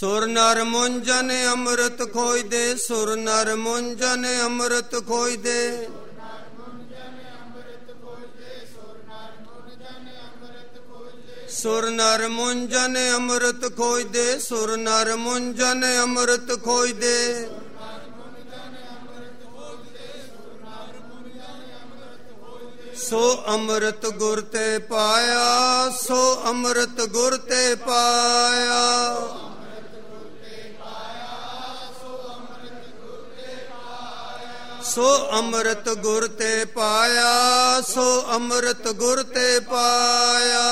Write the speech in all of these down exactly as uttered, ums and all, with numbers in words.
ਸੁਰ ਨਰ ਮੁੰਜਨ ਅੰਮ੍ਰਿਤ ਖੋਇਦੇ, ਸੁਰ ਨਰ ਮੁੰਜਨ ਅੰਮ੍ਰਿਤ ਖੋਇਦੇ। ਸੁਰ ਨਰ ਮੁੰਜਨ ਅੰਮ੍ਰਿਤ ਖੋਇਦੇ, ਸੁਰ ਨਰ ਮੁੰਜਨ ਅੰਮ੍ਰਿਤ ਖੋਇਦੇ। ਸੋ ਅੰਮ੍ਰਿਤ ਗੁਰ ਤੇ ਪਾਇਆ, ਸੋ ਅੰਮ੍ਰਿਤ ਗੁਰ ਤੇ ਪਾਇਆ। ਸੋ ਅੰਮ੍ਰਿਤ ਗੁਰ ਤੇ ਪਾਇਆ, ਸੋ ਅੰਮ੍ਰਿਤ ਗੁਰ ਤੇ ਪਾਇਆ।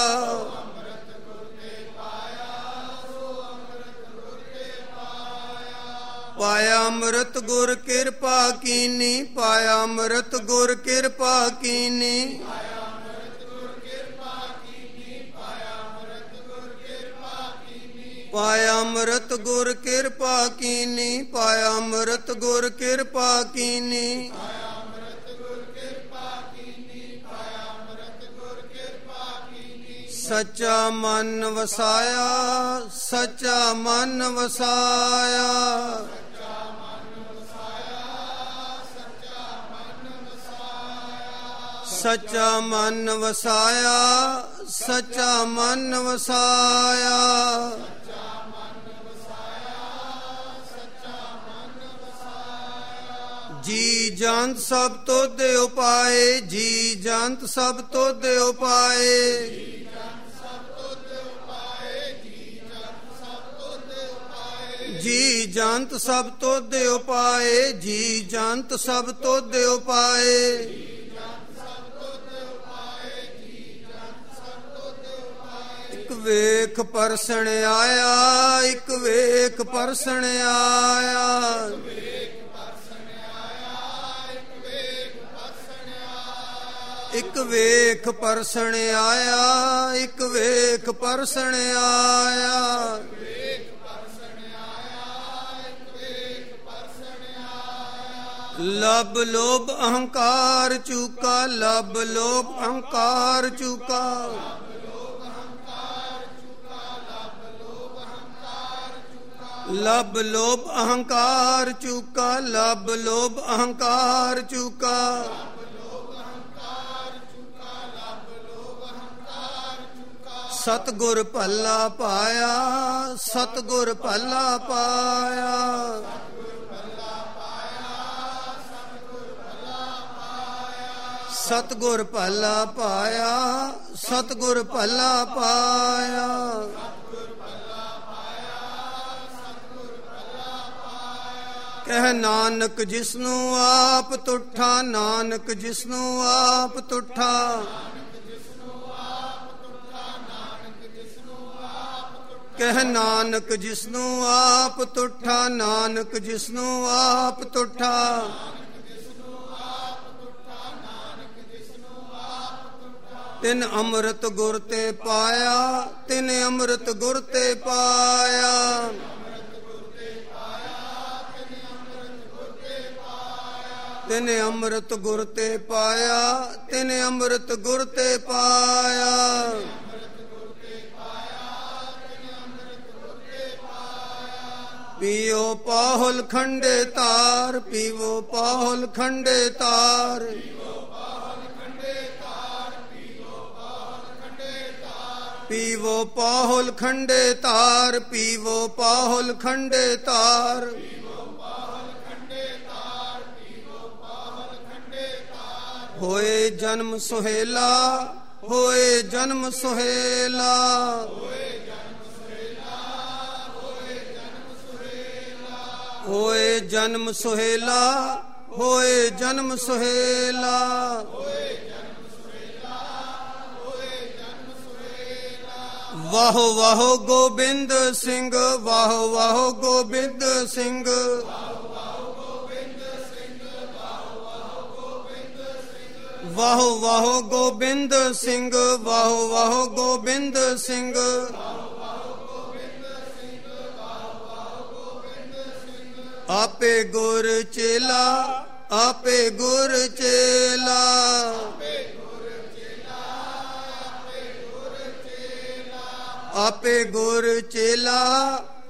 ਪਾਇਆ ਅੰਮ੍ਰਿਤ ਗੁਰ ਕਿਰਪਾ ਕੀਨੀ, ਪਾਇਆ ਅੰਮ੍ਰਿਤ ਗੁਰ ਕਿਰਪਾ ਕੀਨੀ। ਪਾਇਆ ਅੰਮ੍ਰਿਤ ਗੁਰ ਕਿਰਪਾ ਕੀਨੀ, ਪਾਇਆ ਅੰਮ੍ਰਿਤ ਗੁਰ ਕਿਰਪਾ ਕੀਨੀ। ਪਾਇਆ ਅੰਮ੍ਰਿਤ ਗੁਰ ਕਿਰਪਾ ਕੀਨੀ, ਪਾਇਆ ਅੰਮ੍ਰਿਤ ਗੁਰ ਕਿਰਪਾ ਕੀਨੀ। ਸੱਚਾ ਮਨ ਵਸਾਇਆ, ਸੱਚਾ ਮਨ ਵਸਾਇਆ। ਸੱਚਾ ਮਨ ਵਸਾਇਆ, ਸੱਚਾ ਮਨ ਵਸਾਇਆ। ਜੀ ਜੰਤ ਸਭ ਤੋਦੇ ਉਪਾਏ, ਜੀ ਜੰਤ ਸਭ ਤੋਦੇ ਉਪਾਏ। ਜੀ ਜੰਤ ਸਭ ਤੋਦੇ ਉਪਾਏ, ਜੀ ਜੰਤ ਸਭ ਤੋਦੇ ਉਪਾਏ। ਇੱਕ ਵੇਖ ਪਰਸਣ ਆਇਆ, ਇੱਕ ਵੇਖ ਪਰਸਣ ਆਇਆ। ਇੱਕ ਵੇਖ ਪਰਸਣ ਆਇਆ, ਇੱਕ ਵੇਖ ਪਰਸਣ ਆਇਆ। ਲਬ ਲੋਭ ਅਹੰਕਾਰ ਚੂਕਾ, ਲਬ ਲੋਭ ਅਹੰਕਾਰ ਚੂਕਾ। ਲਬ ਲੋਭ ਅਹੰਕਾਰ ਚੂਕਾ, ਲਬ ਲੋਭ ਅਹੰਕਾਰ ਚੂਕਾ। ਸਤਿਗੁਰ ਭੱਲਾ ਪਾਇਆ, ਸਤਿਗੁਰ ਭੱਲਾ ਪਾਇਆ। ਸਤਿਗੁਰ ਭੱਲਾ ਪਾਇਆ, ਸਤਿਗੁਰ ਭੱਲਾ ਪਾਇਆ। ਕਹਿ ਨਾਨਕ ਜਿਸਨੂੰ ਆਪ ਤੁਠਾ, ਨਾਨਕ ਜਿਸਨੂੰ ਆਪ ਤੁਠਾ। ਕਹਿ ਨਾਨਕ ਜਿਸਨੂੰ ਆਪ ਤੁਠਾ, ਨਾਨਕ ਜਿਸਨੂੰ ਆਪ ਤੁਠਾ। ਤਿਨ ਅੰਮ੍ਰਿਤ ਗੁਰ ਤੇ ਪਾਇਆ, ਤਿਨ ਅੰਮ੍ਰਿਤ ਗੁਰ ਤੇ ਪਾਇਆ। ਤਿਨ ਅੰਮ੍ਰਿਤ ਗੁਰ ਤੇ ਪਾਇਆ, ਤਿਨ ਅੰਮ੍ਰਿਤ ਗੁਰ ਤੇ ਪਾਇਆ। ਪੀਓ ਪਾਹੁਲ ਖੰਡੇ ਤਾਰ, ਪੀਵੋ ਪਾਹੁਲ ਖੰਡੇ ਤਾਰ। ਪੀਵੋ ਪਾਹੁਲ ਖੰਡੇ ਤਾਰ, ਪੀਵੋ ਪਾਹੁਲ ਖੰਡੇ ਤਾਰ। ਹੋਏ ਜਨਮ ਸੁਹੇਲਾ, ਹੋਏ ਜਨਮ ਸੁਹੇਲਾ। ਹੋਏ ਜਨਮ ਸੁਹੇਲਾ, ਹੋਏ ਜਨਮ ਸੁਹੇਲਾ। ਵਾਹੋ ਵਾਹੋ ਗੋਬਿੰਦ ਸਿੰਘ, ਵਾਹੋ ਵਾਹੋ ਗੋਬਿੰਦ ਸਿੰਘ। ਵਾਹੋ ਵਾਹੋ ਗੋਬਿੰਦ ਸਿੰਘ, ਵਾਹੋ ਵਾਹੋ ਗੋਬਿੰਦ ਸਿੰਘ। ਆਪੇ ਗੁਰ ਚੇਲਾ, ਆਪੇ ਗੁਰ ਚੇਲਾ। ਆਪੇ ਗੁਰ ਚੇਲਾ,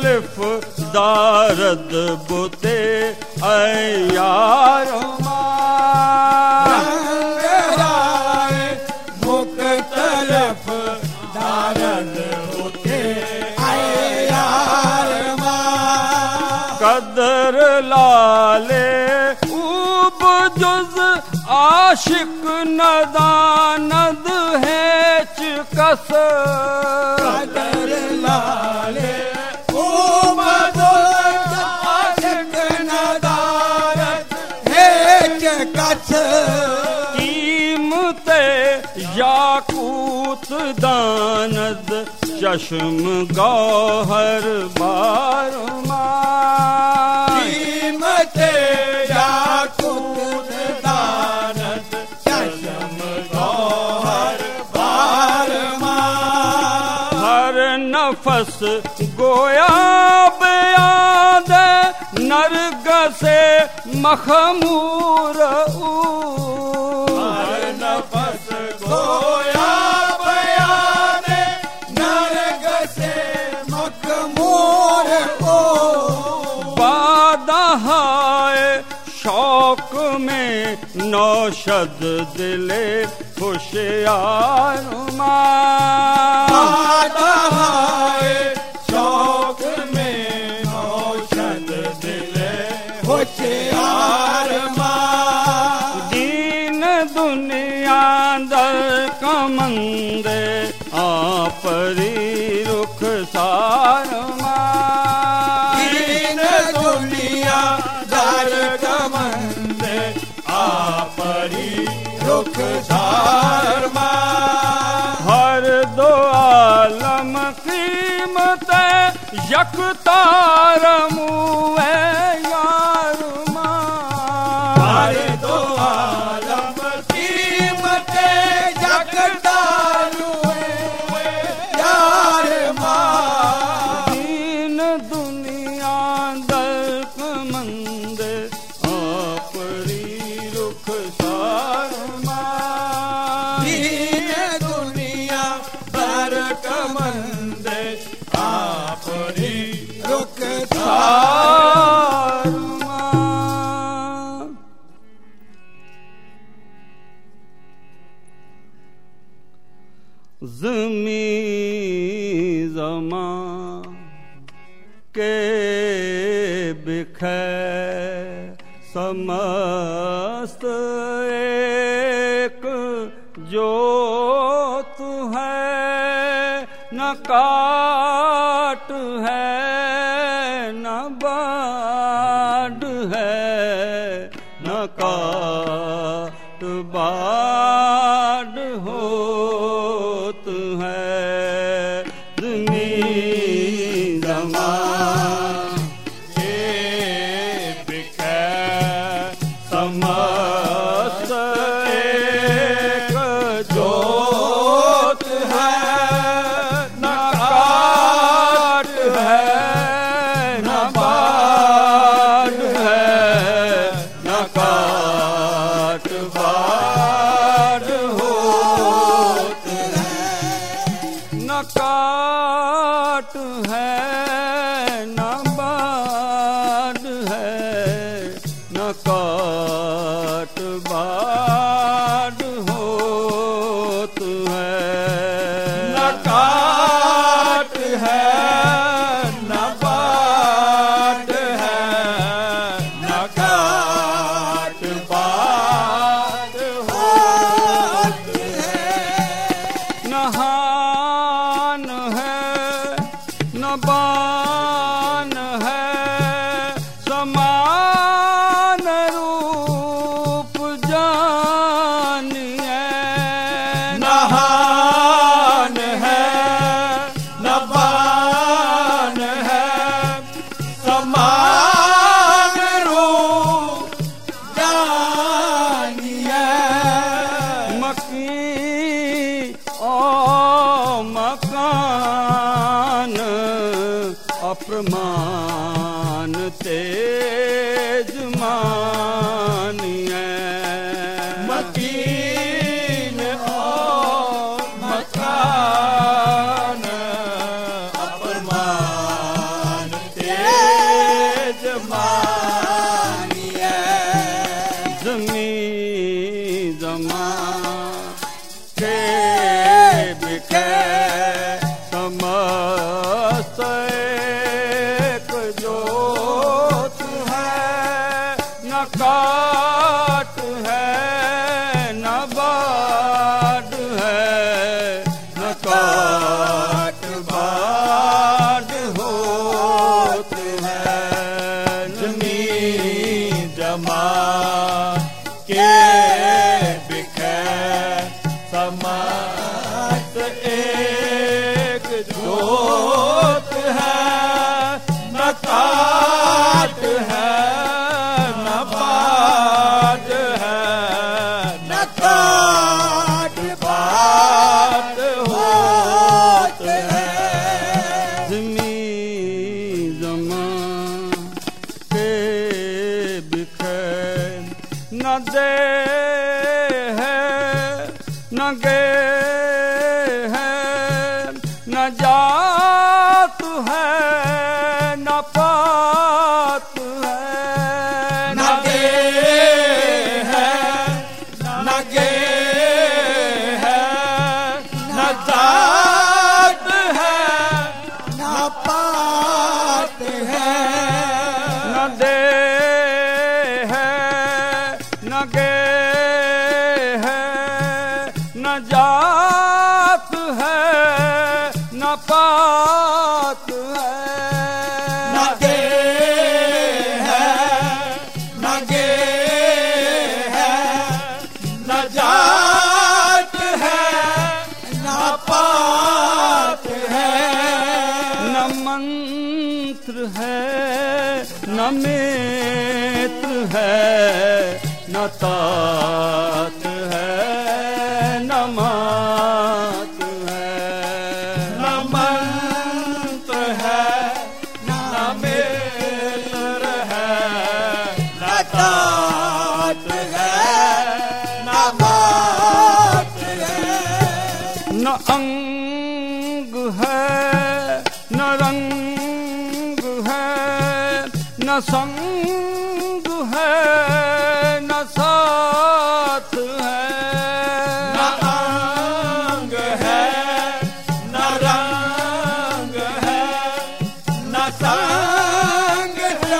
मुख्तलिफ दारद बुते अयार मुख्तलिफ दारद बुते अयार कदर लाले ऊब जुज आशिक नदानद है चिकस कदर लाले ऊब जुज आशिक नदानद है चिकस कीमते याकूत दानद चश्म गौहर बारमा कीमते याकूत दानद चश्म गौहर बारमा हर नफस गोया बयाद नरग से मखमूर हर नफस गोया बयाद नरग से मखमूर ओ बादहाए शौक में नौशद दिले होशियार बादहाए शौक में नौशद दिले होशियार दीन दुनिया दर कमंदे आपरी रुख सारमा दीन दुनिया दर कमंदे आपरी रुख सारमा हर दो आलम कीमत यकतार मुए यार हर दो आलम कीमत यकतार मुए यार दीन दुनिया दर्क मंद आपरी रुख सारमा दीन दुनिया दर कमंद आपरी रुख सारमा ज़मीं ज़मां के बिखर समस्त एक जोत है न काट है न बाढ़ है न काट बाढ़ होत है ज़मीं ज़मां के बिखर समस्त एक जोत है न काट है न बाढ़ है न काट बाढ़ होत है न काट है न बाढ़ है न काट बाढ़ होत है न काट है न बाट है न काट बाट होत है न हान है न बान है समान रूप जानिए नहान है न बान है समान रूप जानिए मकी ओ मकान अप्रमाण तेज मानिए मकीन और मकान अपमान जमानिए जमी जमा के बिखे समस्त एक जोत है न काट है न बाढ़ है न काट बाढ़ होत है जमी जमा के बिखे समस्त एक जोत है न काट है न बाढ़ है न काट बाढ़ होत है जमी जमा के बिखे न दे है न गे है न जात है न पात है न गे है न गे है न जात है न पात है न दे है न गे है न जात है न पात है न गे है न गे है न जात है न पात है न मंत्र है न मित्र है न तात है न मात है न मंत्र है न मित्र है न तात है न बात है न अंग है न रंग है न संग है न साथ है न अंग है न रंग है न संग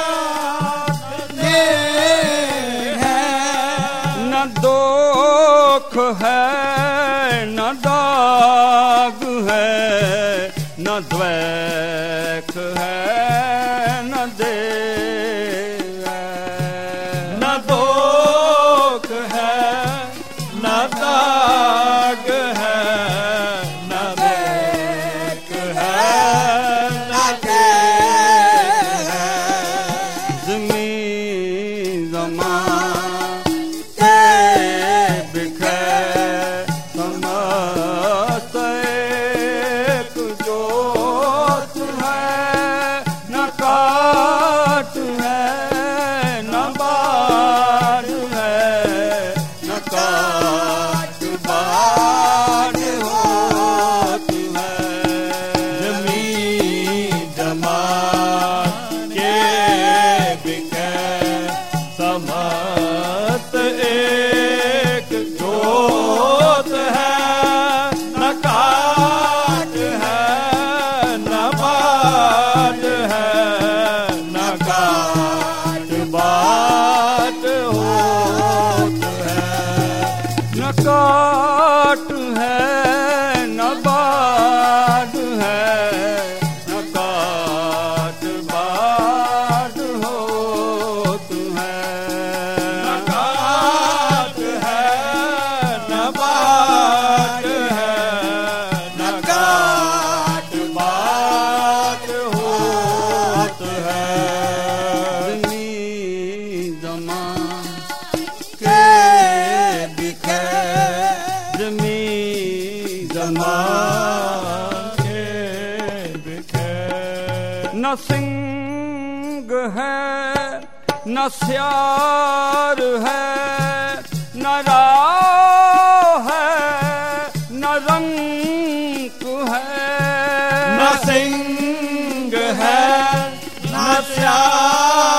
साथने है न दोख है न दाग है न द्वैख है न देह है न दोख है न दाग है न देख है न देह है जमी जमा के बिखे समस्त एक जोत है न काट है न बाढ़ है न काट बाढ़ होत है जमी जमा के बिखे समस्त एक जोत है न काट है न बाढ़ है न काट बाढ़ होत है न काट है न बाढ़ है न काट बाढ़ होत है न काट है न बाढ़ है न काट बाढ़ होत है जमी जमा के बिखे जमी जमा के बिखे न सिंह है न स्यार है न राह है न रंग है न सिंह है न श्याम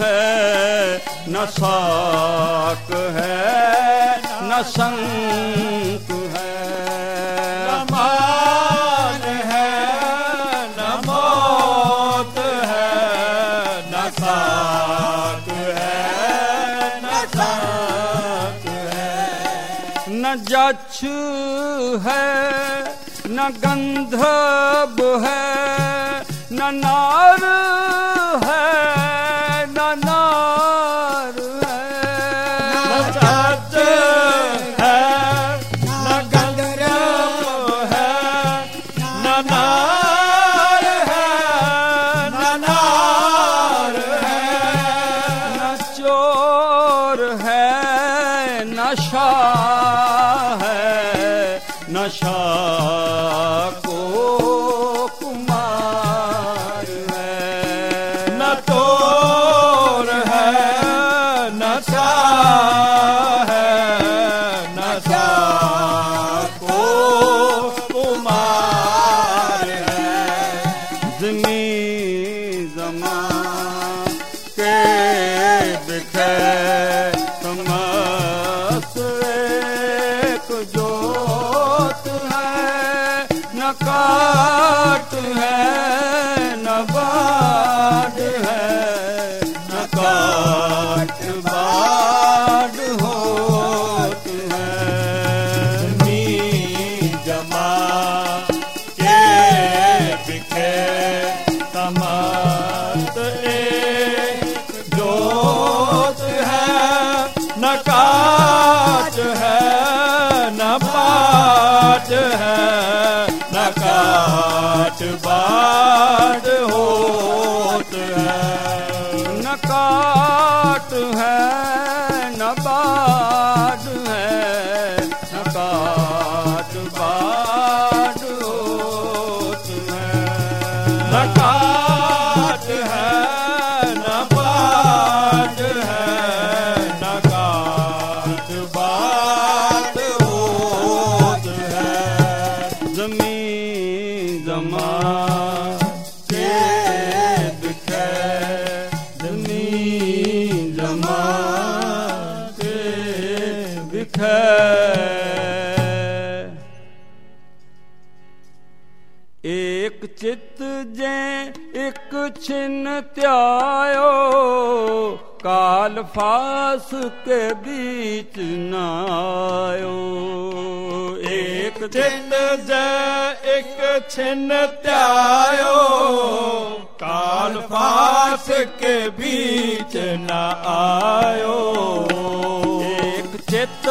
है, न साक है, न संक है, न मान है, न मौत है, न साक है, न संक है, न जछ है, न गंधर्व है, न नार है, न नार है, न जच है, न गंधर्व है, न नार है, न नार है, न चोर है, न शाह है, न शाह को कुमार है, न तोर है, न शाह है, न शाह को कुमार है, ज़मीं ज़मा के बिखे समस्त एक जोत है, न काट है, न बाढ़ है, न काट बाढ़ होत है, नी जमा के बिखे समस्त एक जोत है, न काट है, न पाट है, न काट बाढ़ होत है, न काट है, न बाढ़ है, न काट बाढ़ होत है, न काट है, न बाढ़ है, न काट बाढ़ होत है, ज़मीं ज़मा के बिखे ज़मीं ज़मा के बिखे एक चित जे एक छिन त्यायो, काल फास के बीच न आयो, एक चित जय एक छिन त्यायो, काल फास के बीच न आयो, एक चित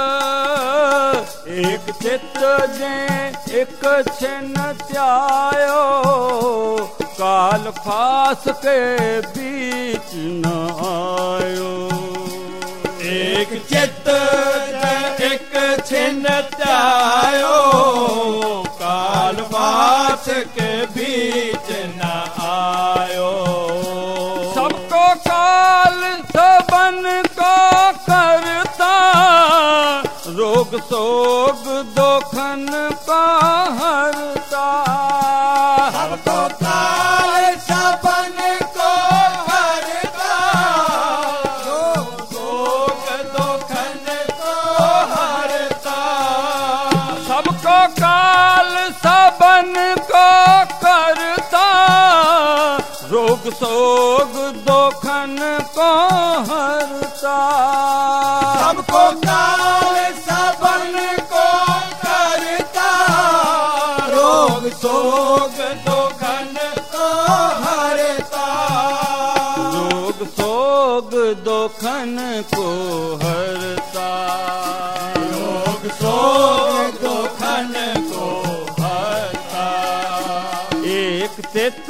एक चित जे एक छिन त्यायो, काल फास के बीच न आयो, एक चित जय एक छिन त्यायो, काल फास के बीच न आयो, सबको काल सबन को करता, रोग सोग दोखन का हरता, सबको काल सबन को करता, रोग सोग दोखन को हरता, सबको काल सबन को करता, रोग सोग दोखन को हरता, सबको काल सबन को करता, रोग सोग दोखन को हरता, रोग सोग दोखन को हरता, रोग सोग दोखन को हरता, एक चित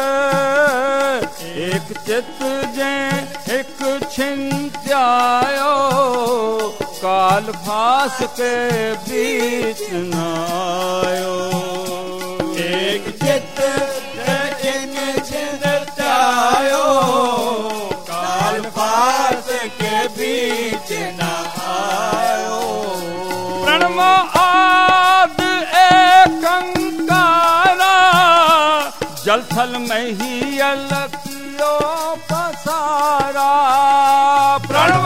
एक चित जे एक छिन त्यायो, काल फास के बीच न आयो, एक चित एक छिन त्यायो, काल फास के बीच न आयो, प्रणव आद एकंकारा, जल थल में ही अलकियो पसारा, मारा। प्रणव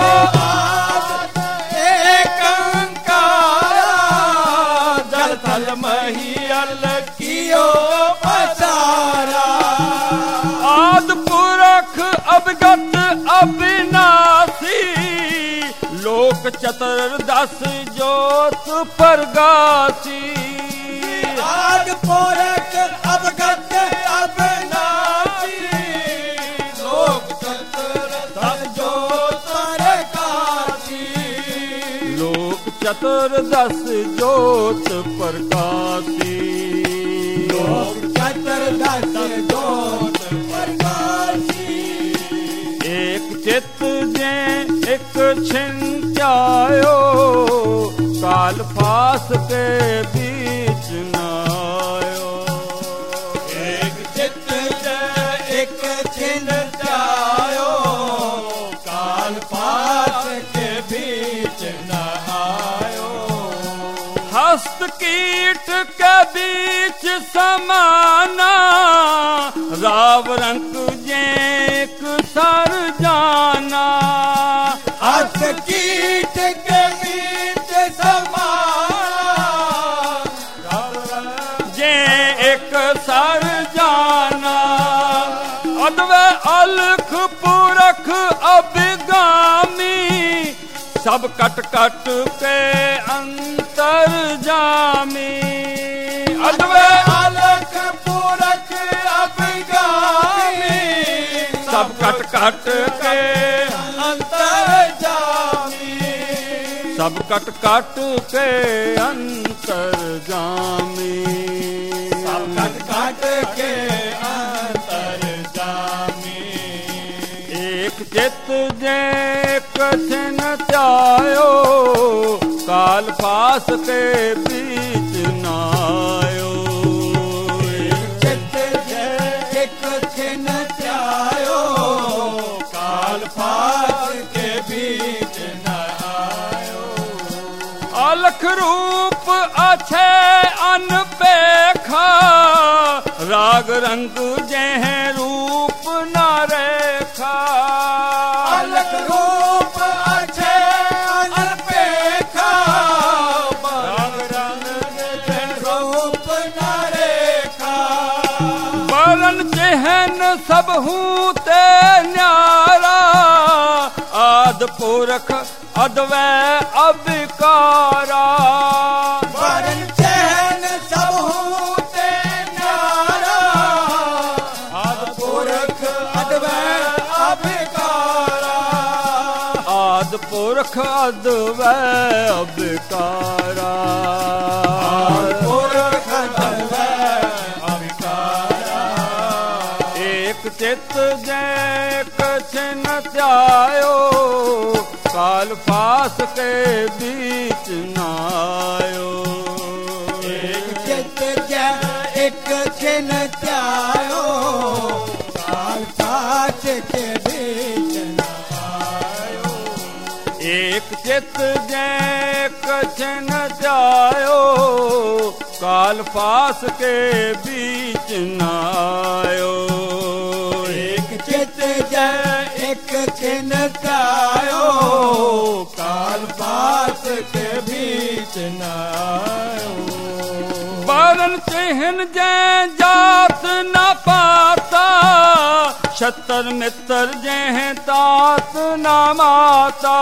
एकंकारा जल थल महियल कियो पसारा। आद पुरख अवगत अविनाशी लोक चतुर्दश ज्योत प्रगासी। आद पुरख अवगत अविनाशी लोक चतुर्दश ज्योत प्रगासी। लोक चतुर्दश ज्योत प्रकाशी। लोक चतुर्दश ज्योत प्रकाशी। एक चित जे एक छिंचायो काल फास के बीच न आयो। एक चित जय एक छिन जायो काल पास के बीच न आयो। हस्त कीट के बीच समाना राव रंग जे एक सर जाना। हस्त कीट के बीच समाना जे एक सर जाना। अद्वै अलख पुरख अभिगामी सब कट कट के अंतर जामी। अद्वै अलख पुरख अभिगामी सब कट कट के अंतर जामी। सब कट कट के अंतर जामी। सब कट कट के अंतर जामी। एक चित जे कछन त्यायो काल फास के बीच न आयो। एक चित जय एक छिन त्यायो काल पास के बीच न आयो। अलख रूप अच्छे अनपेखा राग रंग जेह रूप न रेखा। अलख रूप अच्छे अनपेखा राग रंग जय रूप न रेखा। बरन चहन सब हूँ ते न्यारा आद पुरख अद्वै अविकारा। वरन चैन सब होते न्यारा आद पुरख अद्वै अभिकारा। आद पुरख अद्वै अविकारा। आद पुरख अद्वै अभिकारा। एक चित जै कछन त्यायो काल फास के बीच न आयो। एक चित जय एक छिन त्यायो काल पास के बीच न आयो। एक चित जै कछन त्यायो काल फास के बीच न आयो। एक चित जय एक छिन त्यायो काल पास के बीच न आयो। बरन चिन्ह जै जात न पाता छतर मित्र जह तात न माता।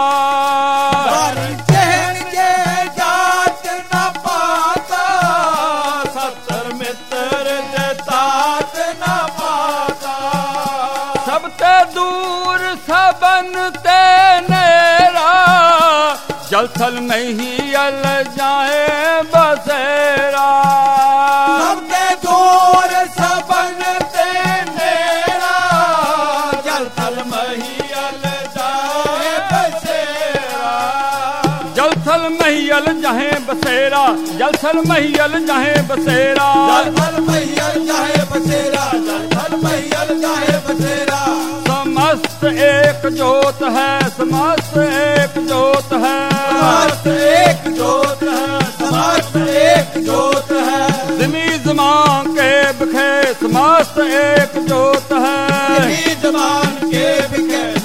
वरन चैन के जात न पाता सत्तर मित्र जे तात न पाता। सब ते दूर सबन ते नेरा जल थल में ही अल जाए बसेरा। सबके दूर सबन ते नेरा जल थल महियल जाए बसेरा। जल थल महियल जहे बसेरा। जल थल महियल जहे बसेरा। जल थल महियल जाए बसेरा। जल थल महियल जाए बसेरा। समस्त एक जोत है। समस्त एक जोत है। समस्त एक जोत है। समस्त एक जोत है। ज़मी ज़मान के बिखे समस्त एक जोत है। ज़मी ज़मान के बिखे